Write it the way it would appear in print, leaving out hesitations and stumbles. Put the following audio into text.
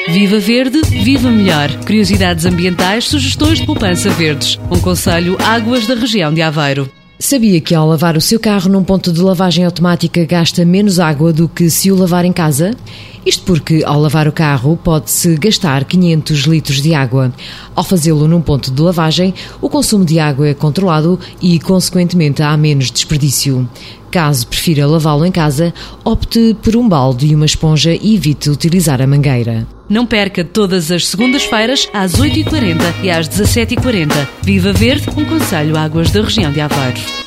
Viva Verde, viva melhor. Curiosidades ambientais, sugestões de poupança verdes. Um conselho Águas da região de Aveiro. Sabia que ao lavar o seu carro num ponto de lavagem automática gasta menos água do que se o lavar em casa? Isto porque, ao lavar o carro, pode-se gastar 500 litros de água. Ao fazê-lo num ponto de lavagem, o consumo de água é controlado e, consequentemente, há menos desperdício. Caso prefira lavá-lo em casa, opte por um balde e uma esponja e evite utilizar a mangueira. Não perca todas as segundas-feiras às 8h40 e às 17h40. Viva Verde, um conselho Águas da região de Aveiro.